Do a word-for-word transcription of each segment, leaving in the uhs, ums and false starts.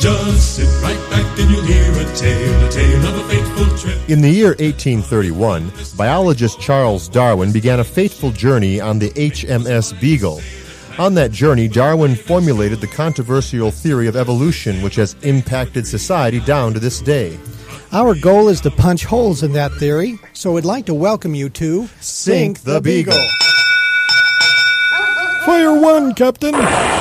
Just sit right back and you'll hear a tale, a tale of a fateful trip. In the year eighteen thirty-one, biologist Charles Darwin began a fateful journey on the H M S Beagle. On that journey, Darwin formulated the controversial theory of evolution, which has impacted society down to this day. Our goal is to punch holes in that theory, so we'd like to welcome you to Sink the Beagle. Fire one, Captain.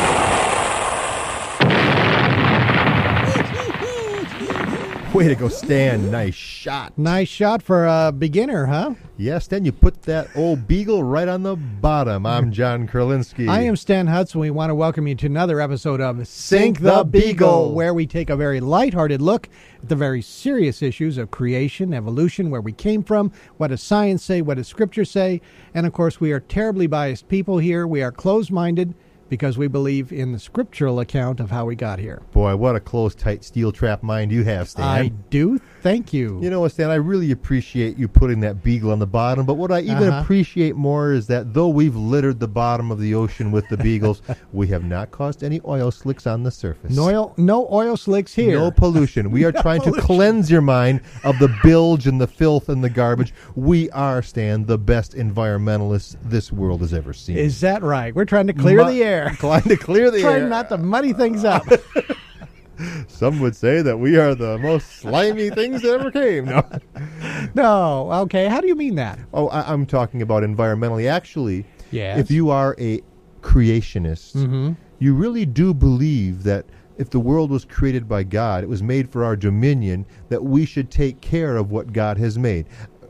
Way to go, Stan. Nice shot. Nice shot for a beginner, huh? Yes, Stan, you put that old beagle right on the bottom. I'm John Kurlinski. I am Stan Hudson. We want to welcome you to another episode of Sink the Beagle, where we take a very lighthearted look at the very serious issues of creation, evolution, where we came from, what does science say, what does Scripture say, and of course we are terribly biased people here. We are closed-minded because we believe in the scriptural account of how we got here. Boy, what a close, tight steel trap mind you have, Stan. I do. Thank you. You know what, Stan, I really appreciate you putting that beagle on the bottom, but what I even Uh-huh. appreciate more is that though we've littered the bottom of the ocean with the beagles, we have not caused any oil slicks on the surface. No oil, no oil slicks here. No pollution. We are No trying pollution. to cleanse your mind of the bilge and the filth and the garbage. We are, Stan, the best environmentalists this world has ever seen. Is that right? We're trying to clear Mu- the air. Trying to clear the Trying air. not to muddy things up. Some would say that we are the most slimy things that ever came. No. No. Okay. How do you mean that? Oh, I, I'm talking about environmentally. Actually, Yes. if you are a creationist, Mm-hmm. you really do believe that if the world was created by God, it was made for our dominion, that we should take care of what God has made.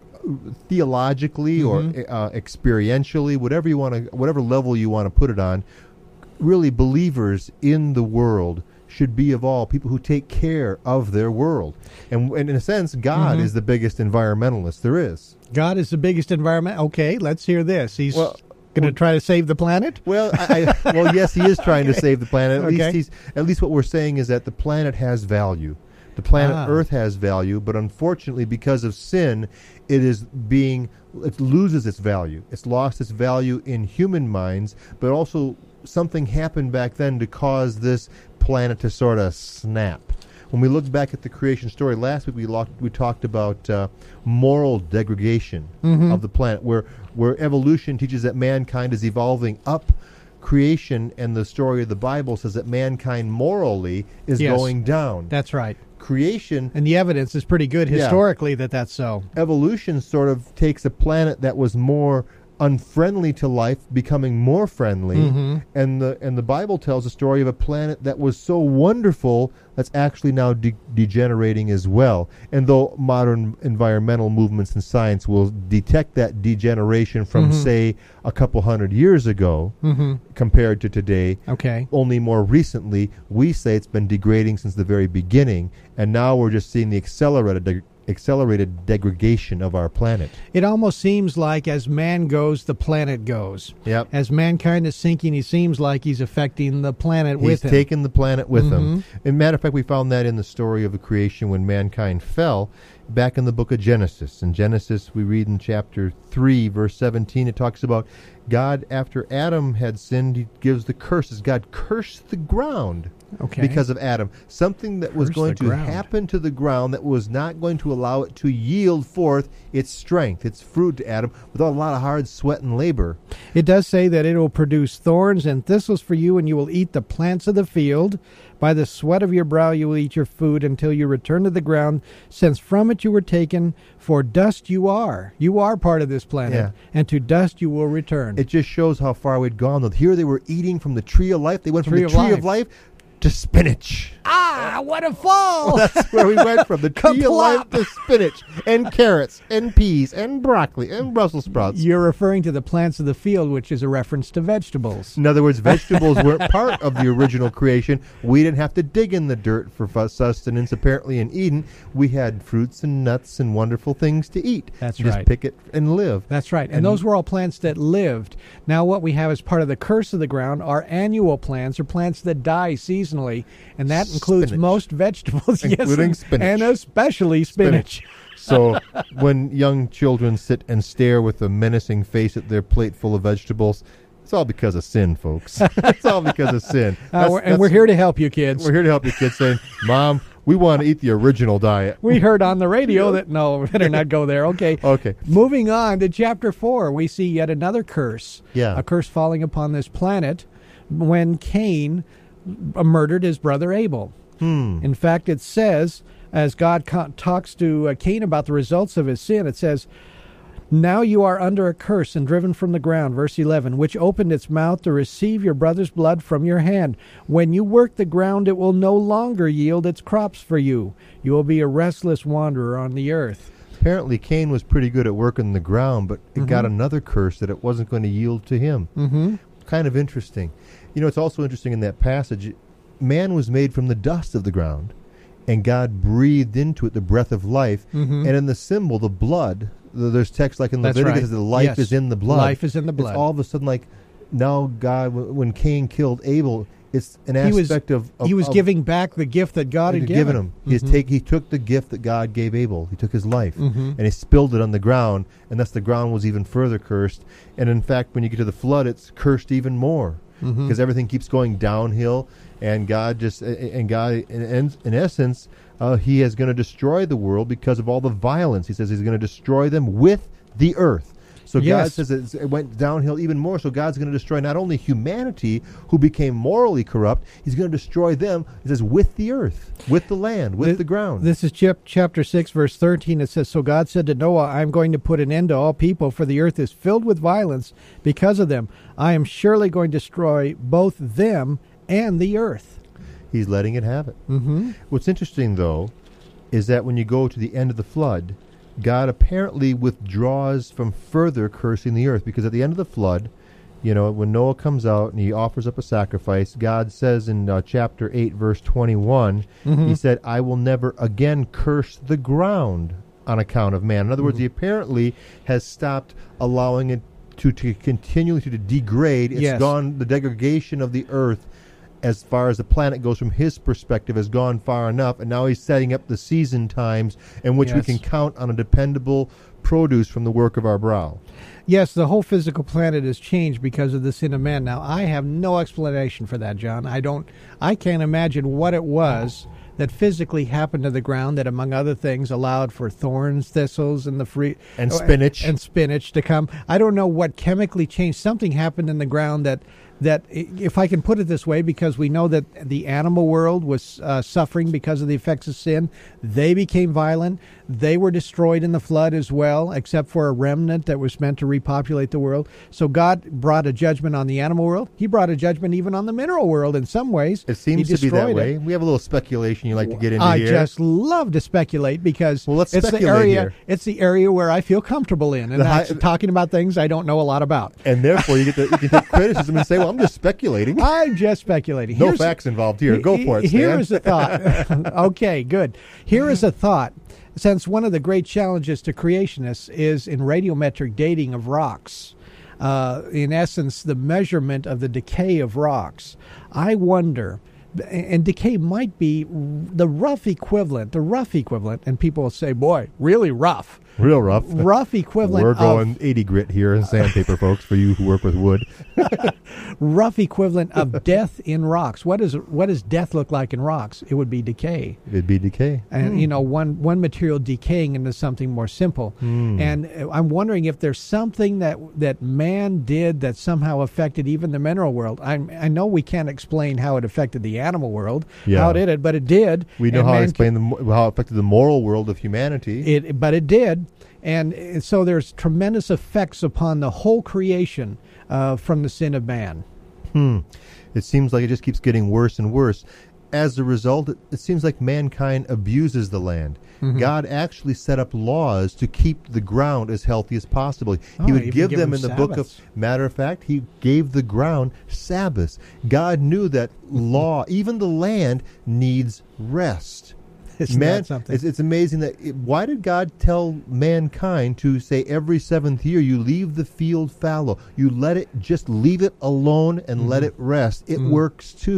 Theologically Mhm. or uh, experientially, whatever you want to, whatever level you want to put it on, really believers in the world should be of all people who take care of their world. And, and in a sense, God Mhm. is the biggest environmentalist there is. God is the biggest environment. Okay, let's hear this. He's Well, going to try to save the planet? Well, I, I, well, yes, he is trying to save the planet. At Okay. least he's. At least what we're saying is that the planet has value. The planet Ah. Earth has value, but unfortunately, because of sin, it is being. It loses its value. It's lost its value in human minds, but also something happened back then to cause this planet to sort of snap. When we look back at the creation story, last week we, locked, we talked about uh, moral degradation Mhm. of the planet, where where evolution teaches that mankind is evolving up. Creation and the story of the Bible says that mankind morally is Yes. going down. That's right. Creation, And the evidence is pretty good Yeah. historically that that's so. evolution sort of takes a planet that was more unfriendly to life becoming more friendly, Mhm. and the and the Bible tells a story of a planet that was so wonderful that's actually now de- degenerating as well. And though modern environmental movements and science will detect that degeneration from, Mhm. say, a couple hundred years ago Mm-hmm. compared to today, Okay. only more recently we say it's been degrading since the very beginning, and now we're just seeing the accelerated de- accelerated degradation of our planet. It almost seems like as man goes, the planet goes. Yep. As mankind is sinking, he seems like he's affecting the planet He's with him. taken the planet with him. Mhm. As a matter of fact, we found that in the story of the creation when mankind fell, back in the book of Genesis. In Genesis, we read in chapter three, verse seventeen, it talks about God, after Adam had sinned, he gives the curses. God cursed the ground Okay. because of Adam. Something that was Curse going the to ground. happen to the ground that was not going to allow it to yield forth its strength, its fruit to Adam, without a lot of hard sweat and labor. It does say that it will produce thorns and thistles for you, and you will eat the plants of the field. By the sweat of your brow you will eat your food until you return to the ground, since from it you were taken, for dust you are. You are part of this planet, Yeah. and to dust you will return. It just shows how far we'd gone. Though here they were eating from the tree of life. They went from Tree the of tree life. of life to spinach. ah, what a fall! That's where we went from the tree of life Kaplop. to spinach and carrots and peas and broccoli and Brussels sprouts. You're referring to the plants of the field, which is a reference to vegetables. In other words, vegetables weren't part of the original creation. We didn't have to dig in the dirt for fu- sustenance. Apparently in Eden, we had fruits and nuts and wonderful things to eat. That's Just right. pick it and live. That's right. And, And- those were all plants that lived. Now what we have as part of the curse of the ground are annual plants, or plants that die seasonally, and that includes Spinach. most vegetables, yes, Including and- spinach. and especially spinach. So when young children sit and stare with a menacing face at their plate full of vegetables, It's all because of sin, folks. It's all because of sin. Uh, That's- we're- and that's- we're here to help you, kids. We're here to help you kids saying, Mom, we want to eat the original diet. We heard on the radio that, no, better not go there. Okay. Okay. Moving on to chapter four, we see yet another curse. Yeah. A curse falling upon this planet when Cain murdered his brother Abel. Hmm. In fact, it says, as God co- talks to uh, Cain about the results of his sin, it says, now you are under a curse and driven from the ground, verse eleven, which opened its mouth to receive your brother's blood from your hand. When you work the ground, it will no longer yield its crops for you. You will be a restless wanderer on the earth. Apparently, Cain was pretty good at working the ground, but it got another curse that it wasn't going to yield to him. Mm-hmm. Kind of interesting. You know, it's also interesting in that passage, man was made from the dust of the ground, and God breathed into it the breath of life. Mhm. And in the symbol, the blood, th- there's text like in That's Leviticus, right. that the life Yes. is in the blood. Life is in the blood. It's all of a sudden like, now God, w- when Cain killed Abel, it's an He was, aspect of, of... he was of- giving back the gift that God had had given, given him. He, has Mhm. take, he took the gift that God gave Abel. He took his life, Mhm. and he spilled it on the ground, and thus the ground was even further cursed. And in fact, when you get to the flood, it's cursed even more, Mhm. because everything keeps going downhill, and God just, and God, in, in, in essence, uh, he is going to destroy the world because of all the violence. He says he's going to destroy them with the earth. So God Yes. says it's- it went downhill even more. So God's going to destroy not only humanity, who became morally corrupt, he's going to destroy them, it says, with the earth, with the land, with Thi- the ground. This is chap- chapter six, verse thirteen. It says, so God said to Noah, I am going to put an end to all people, for the earth is filled with violence because of them. I am surely going to destroy both them and the earth. He's letting it have it. Mm-hmm. What's interesting, though, is that when you go to the end of the flood, God apparently withdraws from further cursing the earth, because at the end of the flood, you know, when Noah comes out and he offers up a sacrifice, God says in uh, chapter eight, verse twenty-one, Mhm. he said, I will never again curse the ground on account of man. In other words, he apparently has stopped allowing it to, to continually to degrade. It's Yes. gone, the degradation of the earth as far as the planet goes from his perspective has gone far enough, and now he's setting up the season times in which we Yes. can count on a dependable produce from the work of our brow. Yes, the whole physical planet has changed because of the sin of man. Now, I have no explanation for that, John. I don't. I can't imagine what it was that physically happened to the ground that, among other things, allowed for thorns, thistles, and the free And oh, spinach. and spinach to come. I don't know what chemically changed. Something happened in the ground that. That, if I can put it this way, because we know that the animal world was uh, suffering because of the effects of sin, they became violent. They were destroyed in the flood as well, except for a remnant that was meant to repopulate the world. So God brought a judgment on the animal world. He brought a judgment even on the mineral world in some ways. It seems He to be that destroyed way. it. We have a little speculation you like to get into I here. just love to speculate because Well, let's it's the speculate area. here. It's the area where I feel comfortable in, and The high- that's talking about things I don't know a lot about. And therefore, you get to, you can take criticism and say, well, I'm just speculating. I'm just speculating. No Here's- facts involved here. Go for it, Here Stan. is a thought. Okay, good. Here is a thought. Since one of the great challenges to creationists is in radiometric dating of rocks, uh, in essence, the measurement of the decay of rocks, I wonder, and decay might be the rough equivalent, the rough equivalent, and people will say, boy, really rough. Real rough. Rough equivalent We're of going eighty grit here in sandpaper, folks, for you who work with wood. rough equivalent of death in rocks. What is what does death look like in rocks? It would be decay. It'd be decay. And you know, one one material decaying into something more simple. Hmm. And uh, I'm wondering if there's something that that man did that somehow affected even the mineral world. I I know we can't explain how it affected the animal world, Yeah. how it did it, but it did. We know And how to man explain the, mo- how it affected the moral world of humanity. It, but it did, and uh, so there's tremendous effects upon the whole creation uh, from the sin of man. Hmm. It seems like it just keeps getting worse and worse. As a result, it, it seems like mankind abuses the land. Mhm. God actually set up laws to keep the ground as healthy as possible. Oh, he would even give give them them in the book of, Sabbaths. matter of fact, he gave the ground Sabbaths. God knew that law, even the land, needs rest. Isn't Man, that something? It's, it's amazing that it, why did God tell mankind to say every seventh year you leave the field fallow, you let it just leave it alone and let it rest? It Mhm. works too.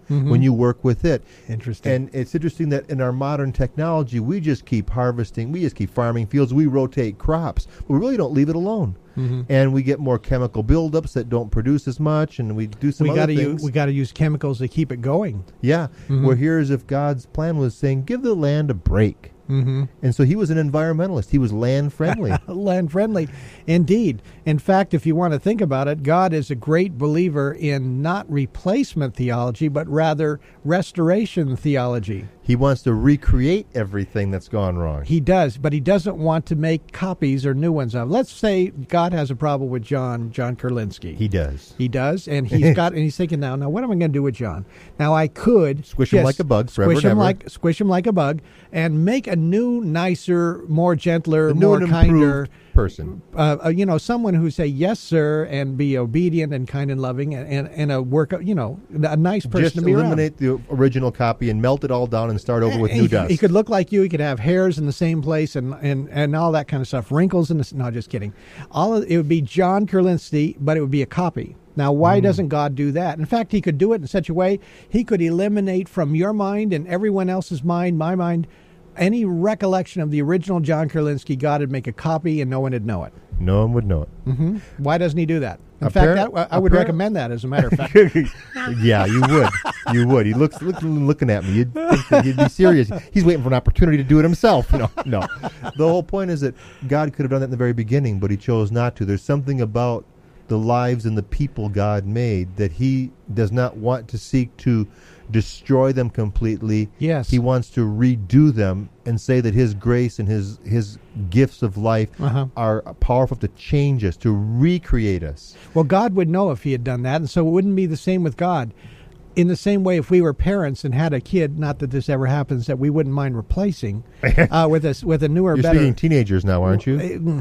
Mhm. when you work with it. Interesting. And it's interesting that in our modern technology, we just keep harvesting, we just keep farming fields, we rotate crops, but we really don't leave it alone. Mhm. And we get more chemical buildups that don't produce as much, and we do some we other gotta things. use, we got to use chemicals to keep it going. yeah, Mhm. where here's if God's plan was saying, give the land a break. Mm-hmm. And so he was an environmentalist. He was land friendly. Land friendly, indeed. In fact, if you want to think about it, God is a great believer in not replacement theology, but rather restoration theology. He wants to recreate everything that's gone wrong. He does, but he doesn't want to make copies or new ones of. Let's say God has a problem with John, John Kurlinski. He does. He does, and he's got, and he's thinking now, now what am I going to do with John? Now I could Squish him like a bug forever squish and him ever. like squish him like a bug, and make a new, nicer, more gentler, A new more and kinder improved person. Uh, uh, you know, someone who say yes, sir, and be obedient and kind and loving, and, and, and a work, you know, a nice person Just to be eliminate the original copy and melt it all down and start over with around. new he, dust. he could look like you. He could have hairs in the same place and, and, and all that kind of stuff. Wrinkles in the no, just kidding. All of, it would be John Kurlinski, but it would be a copy. Now, why Mm. doesn't God do that? In fact, he could do it in such a way he could eliminate from your mind and everyone else's mind, my mind, any recollection of the original John Kurlinski. God would make a copy and no one would know it. No one would know it. Mm-hmm. Why doesn't he do that? In Appar- fact, that, I would appar- recommend that, as a matter of fact. Yeah, you would. You would. He looks looking looking at me. You'd think that he'd be serious. He's waiting for an opportunity to do it himself. No, no. The whole point is that God could have done that in the very beginning, but he chose not to. There's something about the lives and the people God made that he does not want to seek to destroy them completely. Yes. He wants to redo them and say that his grace and his his gifts of life Uh-huh. are powerful to change us, to recreate us. Well, God would know if he had done that, and so it wouldn't be the same with God. In the same way, if we were parents and had a kid, not that this ever happens, that we wouldn't mind replacing uh, with a with a newer, You're better. speaking teenagers now, aren't you?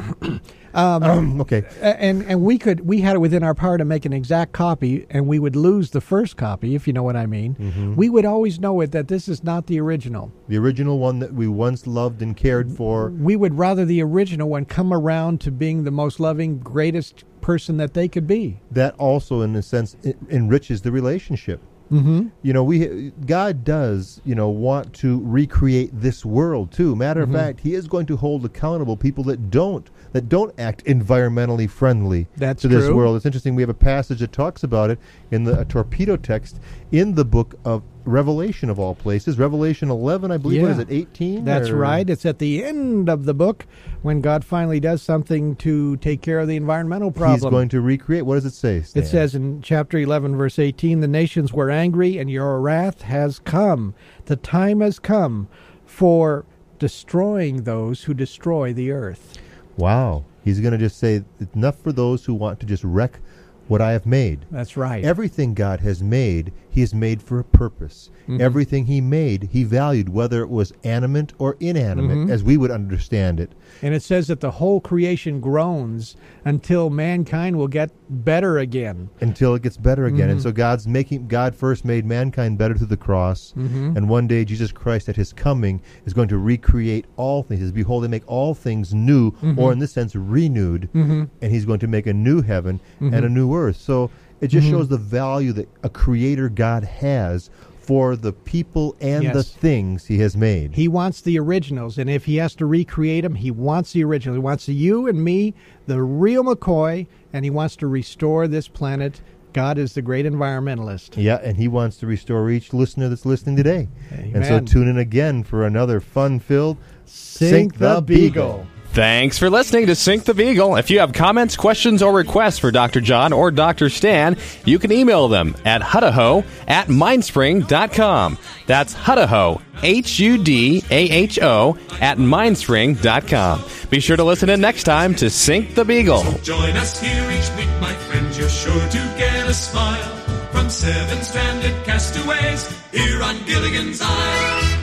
um, okay. And and we could we had it within our power to make an exact copy, and we would lose the first copy, if you know what I mean. Mm-hmm. We would always know it that this is not the original. The original one that we once loved and cared for. We would rather the original one come around to being the most loving, greatest person that they could be. That also, in a sense, en- enriches the relationship. Mm-hmm. You know, we God does, you know, want to recreate this world too. Matter Mm-hmm. of fact, he is going to hold accountable people that don't that don't act environmentally friendly That's to this true. world. It's interesting. We have a passage that talks about it in the a torpedo text in the book of Revelation, of all places. Revelation eleven, I believe. What is Yeah. it? eighteen. That's or- right. It's at the end of the book when God finally does something to take care of the environmental problem. He's going to recreate. What does it say, Stan? It says in chapter eleven, verse eighteen, the nations were angry, and your wrath has come. The time has come for destroying those who destroy the earth. Wow. He's going to just say, enough for those who want to just wreck what I have made. That's right. Everything God has made, he has made for a purpose. Mhm. Everything he made, he valued, whether it was animate or inanimate, Mhm. as we would understand it. And it says that the whole creation groans until mankind will get better again. Until it gets better again. And Mhm. so God's making God first made mankind better through the cross. Mhm. And one day Jesus Christ at his coming is going to recreate all things. As behold, they make all things new, Mhm. or in this sense renewed. Mm-hmm. And he's going to make a new heaven Mhm. and a new earth. So it just Mhm. shows the value that a creator God has for the people and the Yes. things he has made. He wants the originals, and if he has to recreate them, he wants the originals. He wants you and me, the real McCoy, and he wants to restore this planet. God is the great environmentalist. Yeah, and he wants to restore each listener that's listening today. And so Amen. tune in again for another fun-filled Sink the Beagle. Thanks for listening to Sink the Beagle. If you have comments, questions, or requests for Doctor John or Doctor Stan, you can email them at hudaho at mindspring dot com. That's Hudaho, H U D A H O, at mindspring dot com. Be sure to listen in next time to Sink the Beagle. Join us here each week, my friends. You're sure to get a smile from seven stranded castaways here on Gilligan's Isle.